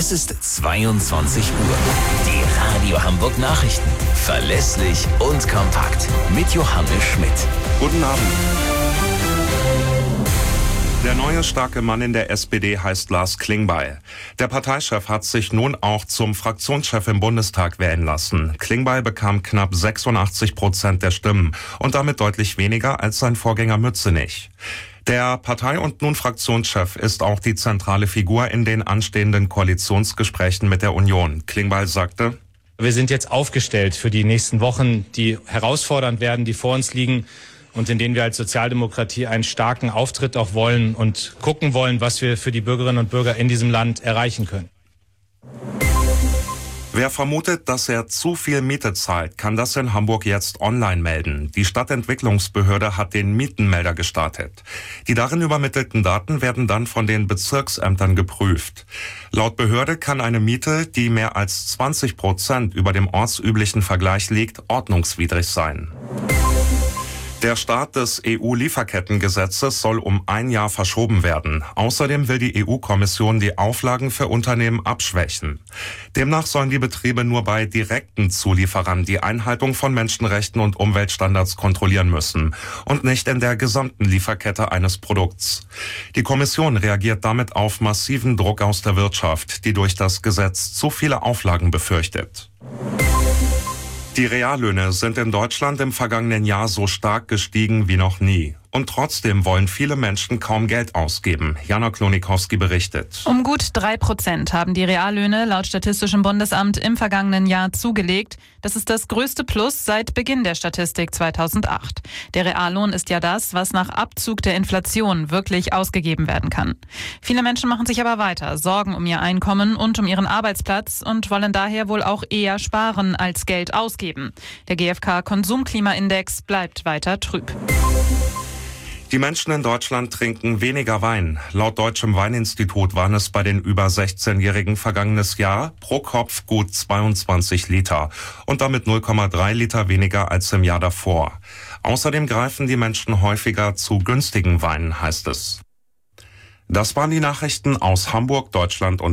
Es ist 22 Uhr. Die Radio Hamburg Nachrichten. Verlässlich und kompakt. Mit Johannes Schmidt. Guten Abend. Der neue starke Mann in der SPD heißt Lars Klingbeil. Der Parteichef hat sich nun auch zum Fraktionschef im Bundestag wählen lassen. Klingbeil bekam knapp 86% der Stimmen und damit deutlich weniger als sein Vorgänger Mützenich. Der Partei- und nun Fraktionschef ist auch die zentrale Figur in den anstehenden Koalitionsgesprächen mit der Union. Klingbeil sagte: Wir sind jetzt aufgestellt für die nächsten Wochen, die herausfordernd werden, die vor uns liegen und in denen wir als Sozialdemokratie einen starken Auftritt auch wollen und gucken wollen, was wir für die Bürgerinnen und Bürger in diesem Land erreichen können. Wer vermutet, dass er zu viel Miete zahlt, kann das in Hamburg jetzt online melden. Die Stadtentwicklungsbehörde hat den Mietenmelder gestartet. Die darin übermittelten Daten werden dann von den Bezirksämtern geprüft. Laut Behörde kann eine Miete, die mehr als 20% über dem ortsüblichen Vergleich liegt, ordnungswidrig sein. Der Start des EU-Lieferkettengesetzes soll um ein Jahr verschoben werden. Außerdem will die EU-Kommission die Auflagen für Unternehmen abschwächen. Demnach sollen die Betriebe nur bei direkten Zulieferern die Einhaltung von Menschenrechten und Umweltstandards kontrollieren müssen und nicht in der gesamten Lieferkette eines Produkts. Die Kommission reagiert damit auf massiven Druck aus der Wirtschaft, die durch das Gesetz zu viele Auflagen befürchtet. Die Reallöhne sind in Deutschland im vergangenen Jahr so stark gestiegen wie noch nie. Und trotzdem wollen viele Menschen kaum Geld ausgeben. Jana Klonikowski berichtet. Um gut 3% haben die Reallöhne laut Statistischem Bundesamt im vergangenen Jahr zugelegt. Das ist das größte Plus seit Beginn der Statistik 2008. Der Reallohn ist ja das, was nach Abzug der Inflation wirklich ausgegeben werden kann. Viele Menschen machen sich aber weiter Sorgen um ihr Einkommen und um ihren Arbeitsplatz und wollen daher wohl auch eher sparen als Geld ausgeben. Der GfK-Konsumklimaindex bleibt weiter trüb. Die Menschen in Deutschland trinken weniger Wein. Laut Deutschem Weininstitut waren es bei den über 16-Jährigen vergangenes Jahr pro Kopf gut 22 Liter und damit 0,3 Liter weniger als im Jahr davor. Außerdem greifen die Menschen häufiger zu günstigen Weinen, heißt es. Das waren die Nachrichten aus Hamburg, Deutschland und